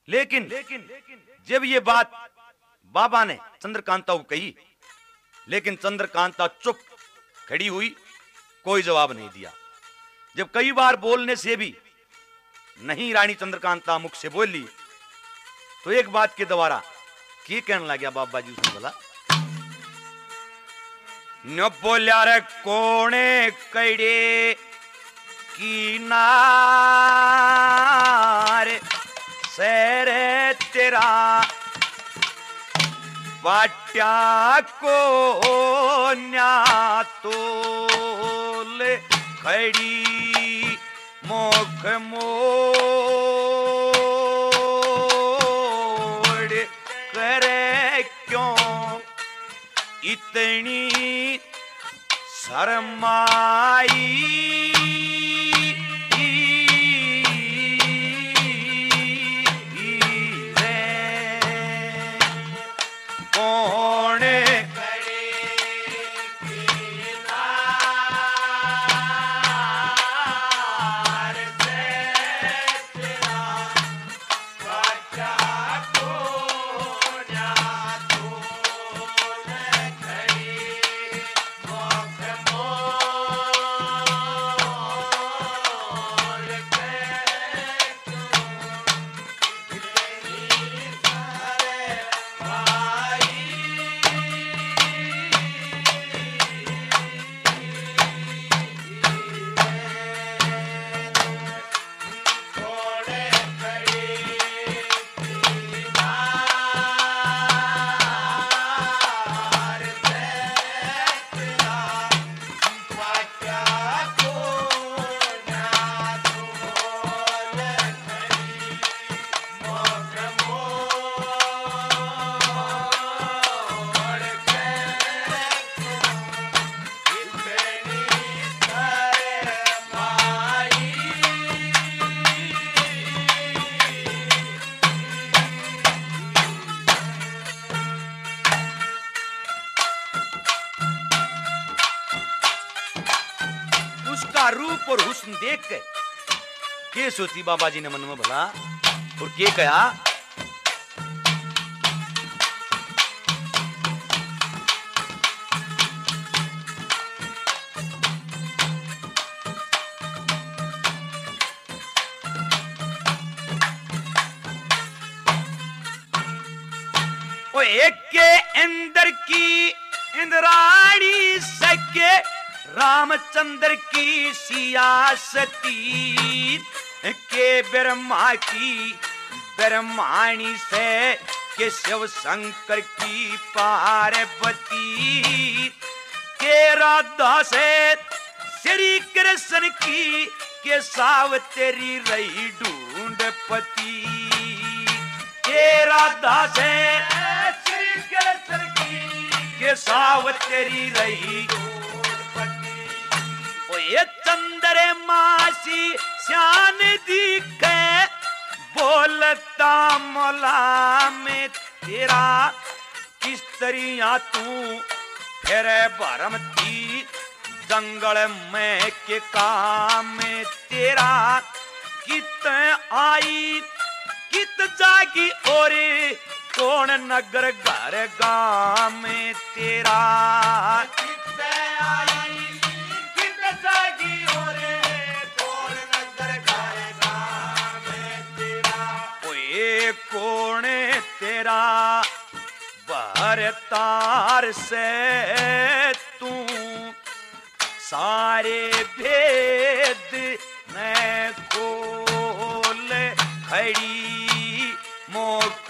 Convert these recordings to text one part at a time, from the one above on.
लेकिन जब ये बात बाबा ने चंद्रकांता को कही, लेकिन चंद्रकांता चुप खड़ी हुई, कोई जवाब नहीं दिया। जब कई बार बोलने से भी नहीं रानी चंद्रकांता मुख से बोली, तो एक बात के द्वारा की कहने लग गया बाबा जी। उसने बोला, न बोलिया रे कोने कड़े की नार सैर तेरा बाट्या को न्यातोल खड़ी मोख मोड़ करे क्यों इतनी शर्माई रूप और हुस्न देख के सोची बाबा जी ने मन में भला, और के कहा, ओ एक के अंदर की इंद्राणी सके रामचंद्र की सियासती के ब्रह्मा की ब्रह्माणी से के शिव शंकर की पार्वती के राधा से श्री कृष्ण की के सावतेरी रही ढूंढ पति के राधा से श्री कृष्ण की के सावतेरी रही ये चंद्रे मासी श्यान दिखे बोलता मोला में तेरा किस तरिया तू फिर भरम थी जंगल में के काम में तेरा कित आई कित जागी और कौन नगर घर गांव में तेरा कित आई कोने तेरा बरतार से तू सारे भेद मैं खोल खड़ी मोख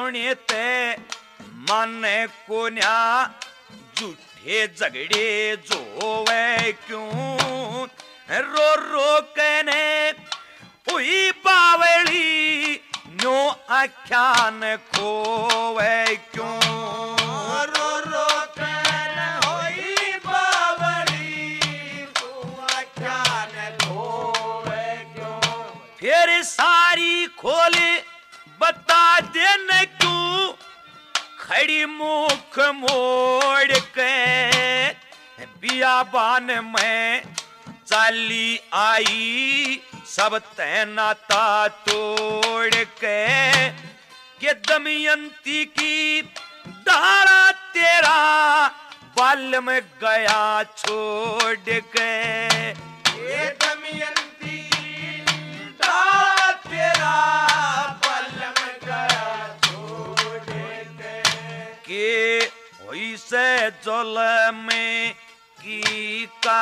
सोने ते माने को न्या झूठे झगड़े जोवे क्यों रो रो कहने हुई बावली न्यो आख्यान खोवे क्यों रो रो कहने हुई बावली न्यो आख्यान खोवे क्यों फिर सारी खोले बता देने क्यों खड़ी मुख मोड़ के बियाबान में चाली आई सब तैनाता तोड़ के दमयंती की धारा तेरा बाल में गया छोड़ के ये दमयंती धारा तेरा बाल में गया छोड़ के होई से जल में की का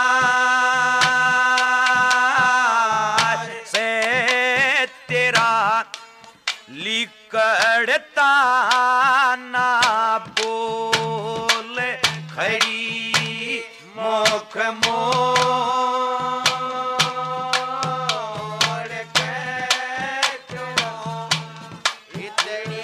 से तेरा लिकड़ता ना बोल खड़ी मुख मोड़ के क्यों इतनी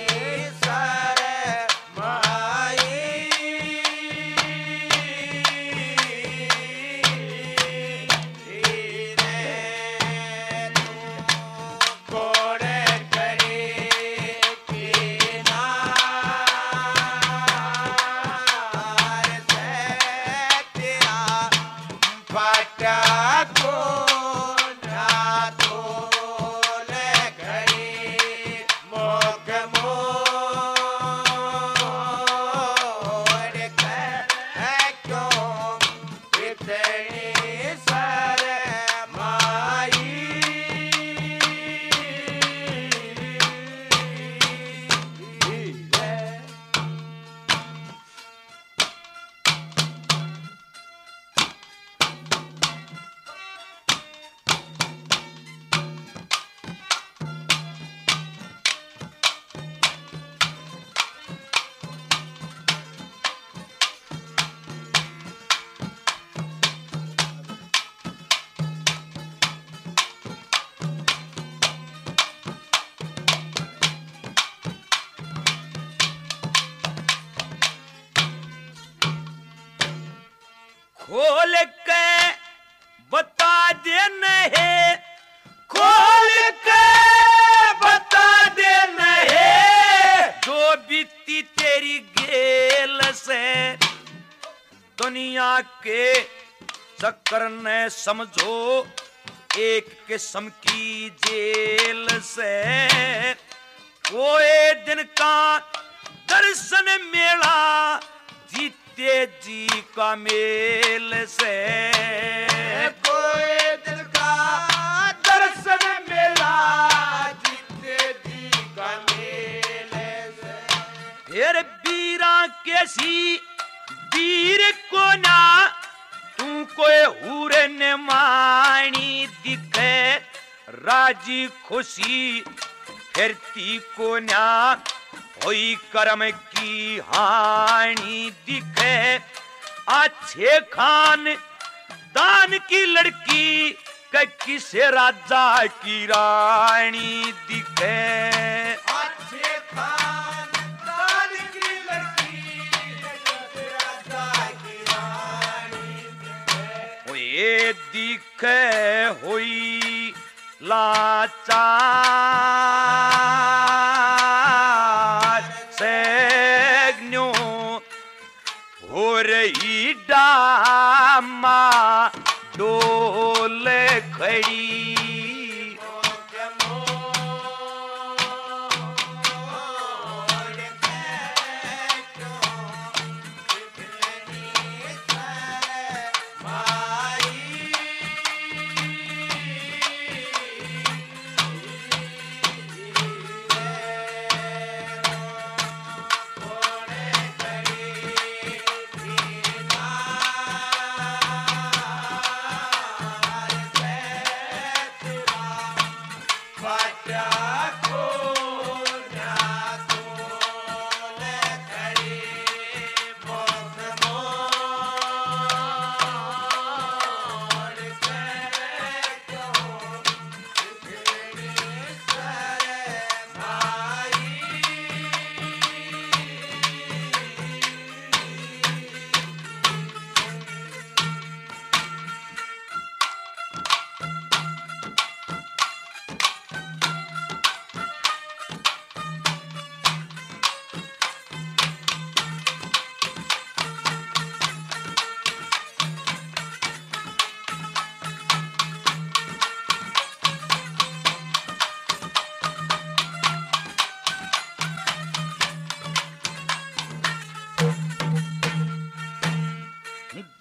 खोल के बता देना है खोल के बता देना है जो बीती तेरी गेल से दुनिया के चक्कर ने समझो एक किस्म की जेल से कोई दिन का दर्शन मेला जीते जी का मेल से कोई दिल का दर्शन मेला जीते जी का मेल से फिर बीरा कैसी वीर को ना तू कोई हुरे ने मानी दिखे राजी खुशी फिरती को ना होई कर्म की हानि दिखे अच्छे खान दान की लड़की किसे राजा की रानी दिखे अच्छे खानदान की लड़की राजा की रानी दिखे। ओ ये दिखे हुई लाचार सेग्न्यो हो रही डामा डोल खड़ी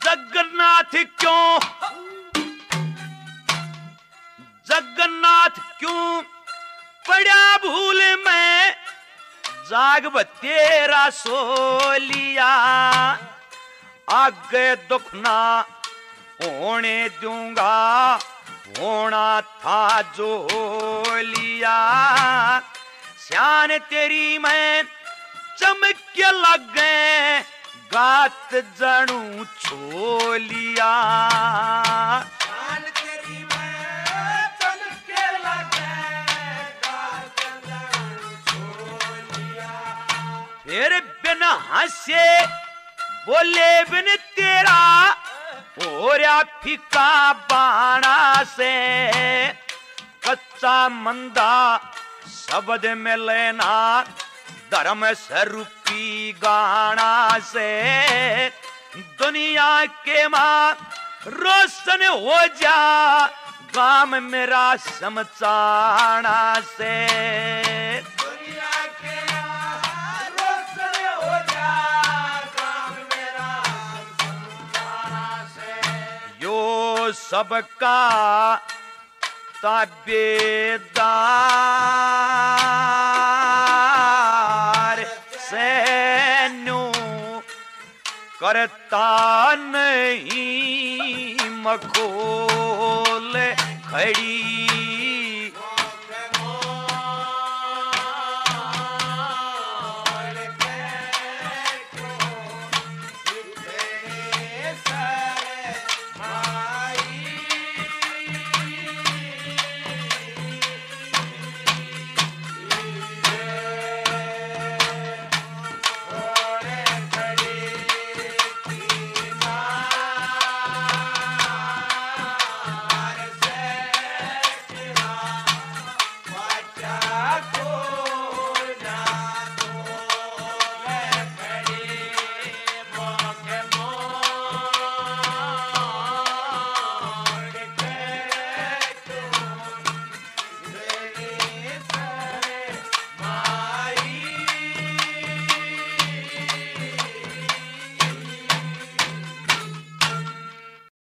जगन्नाथ क्यों पड़ा भूल में जाग तेरा सोलिया आगे दुख ना होने दूंगा होना था जो लिया श्यान तेरी मैं चमक लगे गात जणू छोलिया शान तेरी मैं चमके लगे गात जणू छोलिया फिर बिन हंसे बोले बिन तेरा ओरा फीका बाणा से कच्चा मंदा शब्द में लेना धर्म स्वरूपी गाना से दुनिया के मां रोशन हो जा गाम मेरा समचाना से दुनिया के रोशन हो जा काम मेरा समझाना से यो सबका ताबेदार सैन्यू करता नहीं मखोल खड़ी